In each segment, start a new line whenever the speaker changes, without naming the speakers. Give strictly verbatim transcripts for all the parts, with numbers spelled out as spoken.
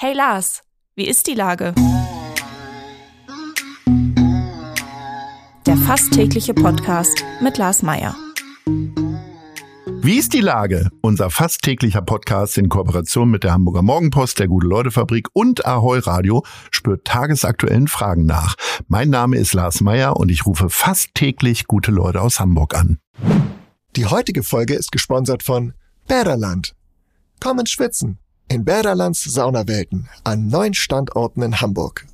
Hey Lars, wie ist die Lage? Der fast tägliche Podcast mit Lars Meyer.
Wie ist die Lage? Unser fast täglicher Podcast in Kooperation mit der Hamburger Morgenpost, der Gute-Leute-Fabrik und Ahoi Radio spürt tagesaktuellen Fragen nach. Mein Name ist Lars Meyer und ich rufe fast täglich gute Leute aus Hamburg an.
Die heutige Folge ist gesponsert von Bäderland. Komm ins Schwitzen in Bäderlands Saunawelten an neun Standorten in Hamburg.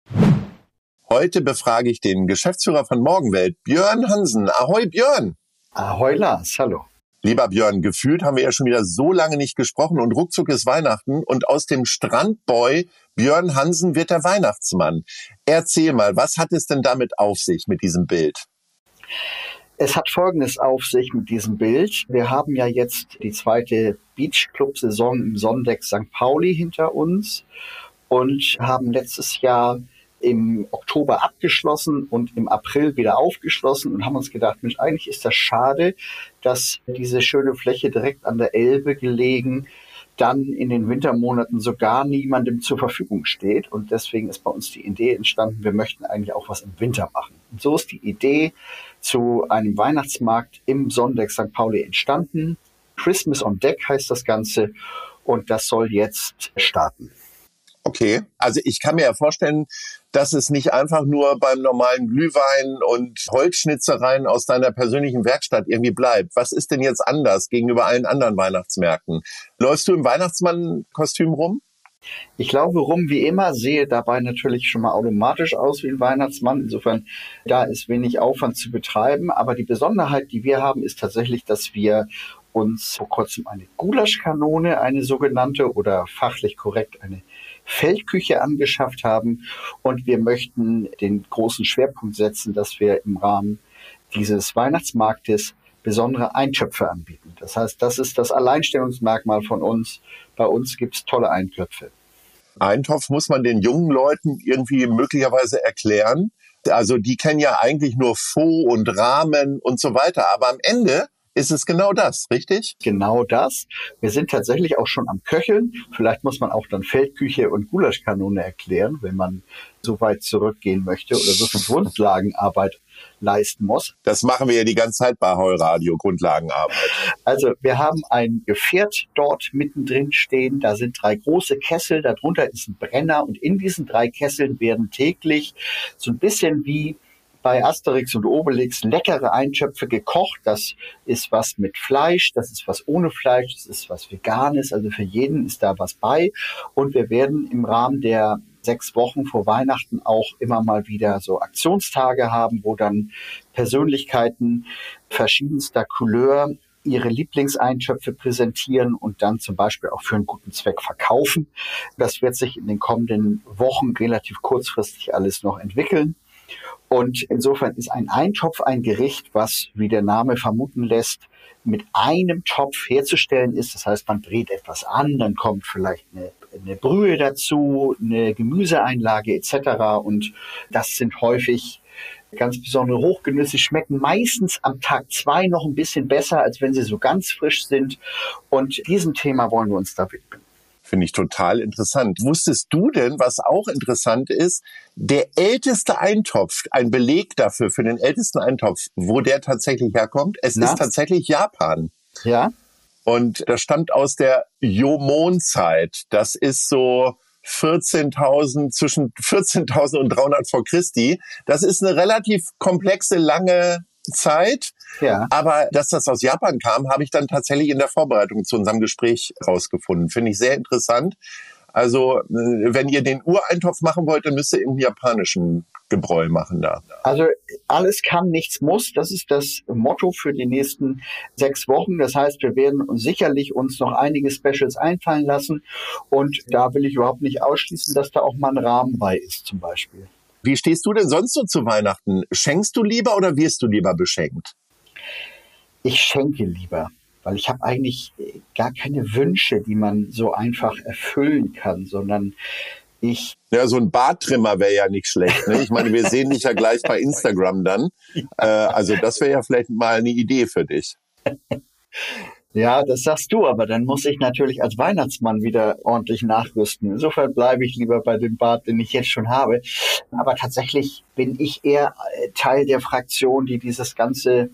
Heute befrage ich den Geschäftsführer von Morgenwelt, Björn Hansen. Ahoi Björn!
Ahoi Lars, hallo.
Lieber Björn, gefühlt haben wir ja schon wieder so lange nicht gesprochen und ruckzuck ist Weihnachten und aus dem Strandboy Björn Hansen wird der Weihnachtsmann. Erzähl mal, was hat es denn damit auf sich mit diesem Bild?
Es hat Folgendes auf sich mit diesem Bild. Wir haben ja jetzt die zweite Beachclub-Saison im Sonnendeck Sankt Pauli hinter uns und haben letztes Jahr im Oktober abgeschlossen und im April wieder aufgeschlossen und haben uns gedacht, Mensch, eigentlich ist das schade, dass diese schöne Fläche direkt an der Elbe gelegen dann in den Wintermonaten so gar niemandem zur Verfügung steht. Und deswegen ist bei uns die Idee entstanden, wir möchten eigentlich auch was im Winter machen. Und so ist die Idee zu einem Weihnachtsmarkt im Sonnendeck Sankt Pauli entstanden. Christmas on Deck heißt das Ganze und das soll jetzt starten.
Okay, also ich kann mir ja vorstellen, dass es nicht einfach nur beim normalen Glühwein und Holzschnitzereien aus deiner persönlichen Werkstatt irgendwie bleibt. Was ist denn jetzt anders gegenüber allen anderen Weihnachtsmärkten? Läufst du im Weihnachtsmann-Kostüm rum?
Ich laufe rum wie immer, sehe dabei natürlich schon mal automatisch aus wie ein Weihnachtsmann. Insofern, da ist wenig Aufwand zu betreiben. Aber die Besonderheit, die wir haben, ist tatsächlich, dass wir uns vor kurzem eine Gulaschkanone, eine sogenannte oder fachlich korrekt eine Feldküche angeschafft haben. Und wir möchten den großen Schwerpunkt setzen, dass wir im Rahmen dieses Weihnachtsmarktes besondere Eintöpfe anbieten. Das heißt, das ist das Alleinstellungsmerkmal von uns. Bei uns gibt es tolle Eintöpfe.
Eintopf muss man den jungen Leuten irgendwie möglicherweise erklären. Also die kennen ja eigentlich nur Faux und Rahmen und so weiter. Aber am Ende ist es genau das, richtig?
Genau das. Wir sind tatsächlich auch schon am Köcheln. Vielleicht muss man auch dann Feldküche und Gulaschkanone erklären, wenn man so weit zurückgehen möchte oder so viel Grundlagenarbeit leisten muss.
Das machen wir ja die ganze Zeit bei Ahoi Radio, Grundlagenarbeit.
Also wir haben ein Gefährt dort mittendrin stehen. Da sind drei große Kessel, darunter ist ein Brenner und in diesen drei Kesseln werden täglich so ein bisschen wie bei Asterix und Obelix leckere Eintöpfe gekocht. Das ist was mit Fleisch, das ist was ohne Fleisch, das ist was Veganes. Also für jeden ist da was bei. Und wir werden im Rahmen der sechs Wochen vor Weihnachten auch immer mal wieder so Aktionstage haben, wo dann Persönlichkeiten verschiedenster Couleur ihre Lieblingseintöpfe präsentieren und dann zum Beispiel auch für einen guten Zweck verkaufen. Das wird sich in den kommenden Wochen relativ kurzfristig alles noch entwickeln. Und insofern ist ein Eintopf ein Gericht, was, wie der Name vermuten lässt, mit einem Topf herzustellen ist. Das heißt, man dreht etwas an, dann kommt vielleicht eine, eine Brühe dazu, eine Gemüseeinlage et cetera. Und das sind häufig ganz besondere Hochgenüsse, schmecken meistens am Tag zwei noch ein bisschen besser, als wenn sie so ganz frisch sind. Und diesem Thema wollen wir uns da widmen.
Finde ich total interessant. Wusstest du denn, was auch interessant ist, der älteste Eintopf, ein Beleg dafür, für den ältesten Eintopf, wo der tatsächlich herkommt? Es Na? ist tatsächlich Japan.
Ja.
Und das stammt aus der Jomon-Zeit. Das ist so vierzehntausend, zwischen vierzehntausend und dreihundert vor Christi. Das ist eine relativ komplexe, lange Zeit. Ja. Aber dass das aus Japan kam, habe ich dann tatsächlich in der Vorbereitung zu unserem Gespräch rausgefunden. Finde ich sehr interessant. Also, wenn ihr den Ureintopf machen wollt, dann müsst ihr irgendeinen japanischen Gebräu machen da.
Also, alles kann, nichts muss. Das ist das Motto für die nächsten sechs Wochen. Das heißt, wir werden sicherlich uns noch einige Specials einfallen lassen. Und da will ich überhaupt nicht ausschließen, dass da auch mal ein Rahmen bei ist, zum Beispiel.
Wie stehst du denn sonst so zu Weihnachten? Schenkst du lieber oder wirst du lieber beschenkt?
Ich schenke lieber, weil ich habe eigentlich gar keine Wünsche, die man so einfach erfüllen kann, sondern ich...
Ja, so ein Barttrimmer wäre ja nicht schlecht. Ne? Ich meine, wir sehen dich ja gleich bei Instagram dann. Ja. Äh, also das wäre ja vielleicht mal eine Idee für dich.
Ja, das sagst du, aber dann muss ich natürlich als Weihnachtsmann wieder ordentlich nachrüsten. Insofern bleibe ich lieber bei dem Bart, den ich jetzt schon habe. Aber tatsächlich bin ich eher Teil der Fraktion, die dieses ganze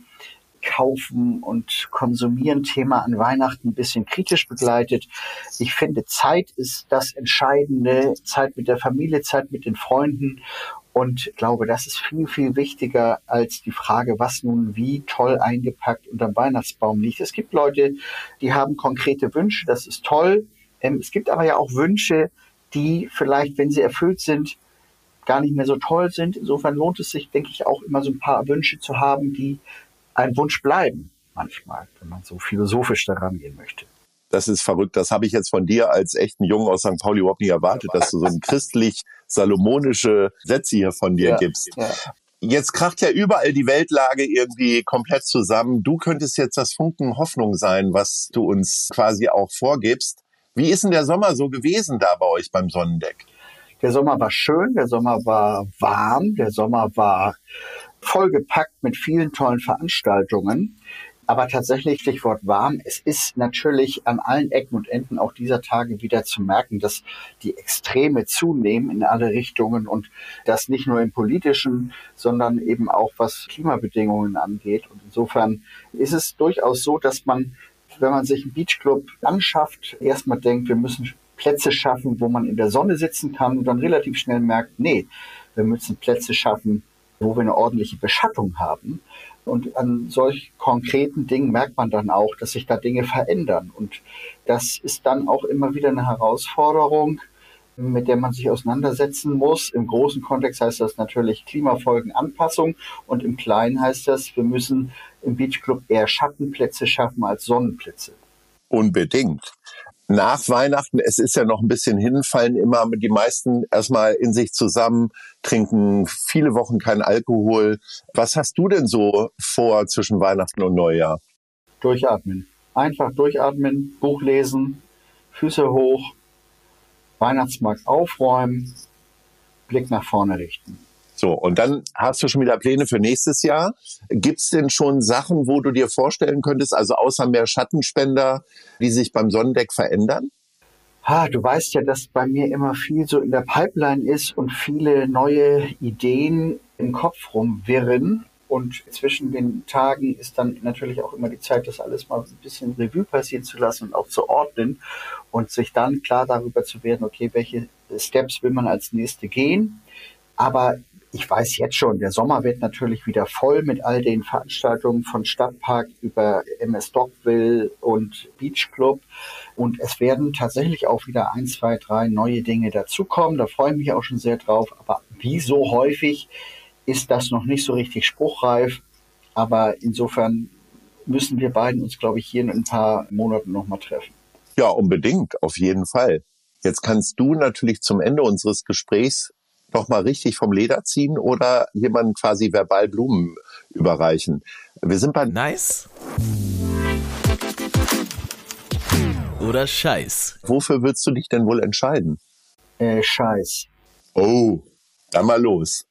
Kaufen und Konsumieren-Thema an Weihnachten ein bisschen kritisch begleitet. Ich finde, Zeit ist das Entscheidende. Zeit mit der Familie, Zeit mit den Freunden. Und ich glaube, das ist viel, viel wichtiger als die Frage, was nun wie toll eingepackt unterm Weihnachtsbaum liegt. Es gibt Leute, die haben konkrete Wünsche, das ist toll. Ähm, es gibt aber ja auch Wünsche, die vielleicht, wenn sie erfüllt sind, gar nicht mehr so toll sind. Insofern lohnt es sich, denke ich, auch immer so ein paar Wünsche zu haben, die ein Wunsch bleiben, manchmal, wenn man so philosophisch daran gehen möchte.
Das ist verrückt. Das habe ich jetzt von dir als echten Jungen aus Sankt Pauli überhaupt nicht erwartet, dass du so ein christlich-salomonische Sätze hier von dir
ja,
gibst.
Ja.
Jetzt kracht ja überall die Weltlage irgendwie komplett zusammen. Du könntest jetzt das Funken Hoffnung sein, was du uns quasi auch vorgibst. Wie ist denn der Sommer so gewesen da bei euch beim Sonnendeck?
Der Sommer war schön, der Sommer war warm, der Sommer war vollgepackt mit vielen tollen Veranstaltungen. Aber tatsächlich, Stichwort warm, es ist natürlich an allen Ecken und Enden auch dieser Tage wieder zu merken, dass die Extreme zunehmen in alle Richtungen und das nicht nur im Politischen, sondern eben auch was Klimabedingungen angeht. Und insofern ist es durchaus so, dass man, wenn man sich einen Beachclub anschafft, erstmal denkt, wir müssen Plätze schaffen, wo man in der Sonne sitzen kann und dann relativ schnell merkt, nee, wir müssen Plätze schaffen, wo wir eine ordentliche Beschattung haben. Und an solch konkreten Dingen merkt man dann auch, dass sich da Dinge verändern. Und das ist dann auch immer wieder eine Herausforderung, mit der man sich auseinandersetzen muss. Im großen Kontext heißt das natürlich Klimafolgenanpassung und im Kleinen heißt das, wir müssen im Beachclub eher Schattenplätze schaffen als Sonnenplätze.
Unbedingt. Nach Weihnachten, es ist ja noch ein bisschen hin, fallen immer die meisten erstmal in sich zusammen, trinken viele Wochen kein Alkohol. Was hast du denn so vor zwischen Weihnachten und Neujahr?
Durchatmen. Einfach durchatmen, Buch lesen, Füße hoch, Weihnachtsmarkt aufräumen, Blick nach vorne richten.
So, und dann hast du schon wieder Pläne für nächstes Jahr. Gibt's denn schon Sachen, wo du dir vorstellen könntest, also außer mehr Schattenspender, die sich beim Sonnendeck verändern?
Ha, du weißt ja, dass bei mir immer viel so in der Pipeline ist und viele neue Ideen im Kopf rumwirren. Und zwischen den Tagen ist dann natürlich auch immer die Zeit, das alles mal ein bisschen Revue passieren zu lassen und auch zu ordnen und sich dann klar darüber zu werden, okay, welche Steps will man als nächste gehen. Aber ich weiß jetzt schon, der Sommer wird natürlich wieder voll mit all den Veranstaltungen von Stadtpark über M S Dockville und Beach Club. Und es werden tatsächlich auch wieder ein, zwei, drei neue Dinge dazukommen. Da freue ich mich auch schon sehr drauf. Aber wie so häufig ist das noch nicht so richtig spruchreif. Aber insofern müssen wir beiden uns, glaube ich, hier in ein paar Monaten nochmal treffen.
Ja, unbedingt, auf jeden Fall. Jetzt kannst du natürlich zum Ende unseres Gesprächs noch mal richtig vom Leder ziehen oder jemandem quasi verbal Blumen überreichen. Wir sind bei
Nice oder Scheiß.
Wofür würdest du dich denn wohl entscheiden?
Äh, Scheiß.
Oh, dann mal los.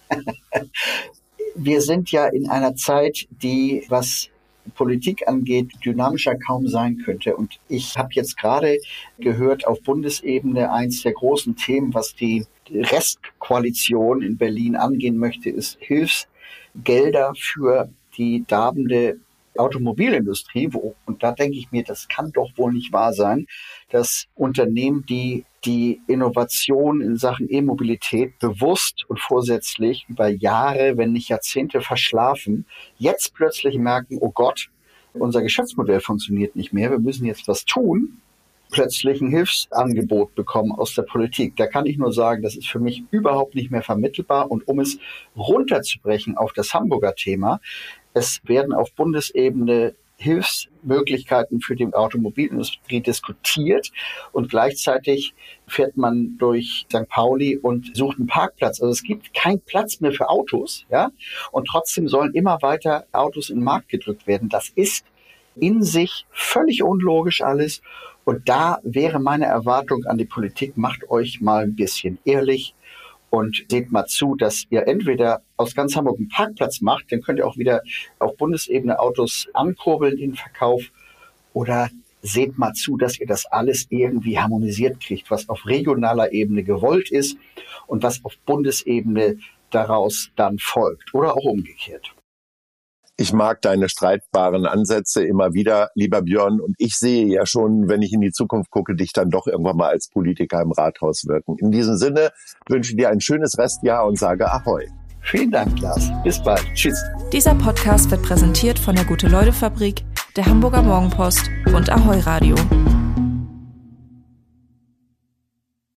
Wir sind ja in einer Zeit, die, was Politik angeht, dynamischer kaum sein könnte. Und ich habe jetzt gerade gehört, auf Bundesebene eins der großen Themen, was die Restkoalition in Berlin angehen möchte, ist Hilfsgelder für die darbende Automobilindustrie. Wo, und da denke ich mir, das kann doch wohl nicht wahr sein, dass Unternehmen, die die Innovation in Sachen E-Mobilität bewusst und vorsätzlich über Jahre, wenn nicht Jahrzehnte verschlafen, jetzt plötzlich merken, oh Gott, unser Geschäftsmodell funktioniert nicht mehr, wir müssen jetzt was tun, plötzlich ein Hilfsangebot bekommen aus der Politik. Da kann ich nur sagen, das ist für mich überhaupt nicht mehr vermittelbar. Und um es runterzubrechen auf das Hamburger Thema, es werden auf Bundesebene Hilfsmöglichkeiten für die Automobilindustrie diskutiert und gleichzeitig fährt man durch Sankt Pauli und sucht einen Parkplatz. Also es gibt keinen Platz mehr für Autos, ja, und trotzdem sollen immer weiter Autos in den Markt gedrückt werden. Das ist in sich völlig unlogisch alles und da wäre meine Erwartung an die Politik, macht euch mal ein bisschen ehrlich und seht mal zu, dass ihr entweder aus ganz Hamburg einen Parkplatz macht, dann könnt ihr auch wieder auf Bundesebene Autos ankurbeln in den Verkauf, Oder seht mal zu, dass ihr das alles irgendwie harmonisiert kriegt, was auf regionaler Ebene gewollt ist und was auf Bundesebene daraus dann folgt oder auch umgekehrt.
Ich mag deine streitbaren Ansätze immer wieder, lieber Björn. Und ich sehe ja schon, wenn ich in die Zukunft gucke, dich dann doch irgendwann mal als Politiker im Rathaus wirken. In diesem Sinne wünsche ich dir ein schönes Restjahr und sage Ahoi.
Vielen Dank, Lars. Bis bald. Tschüss.
Dieser Podcast wird präsentiert von der Gute-Leute-Fabrik, der Hamburger Morgenpost und Ahoi Radio.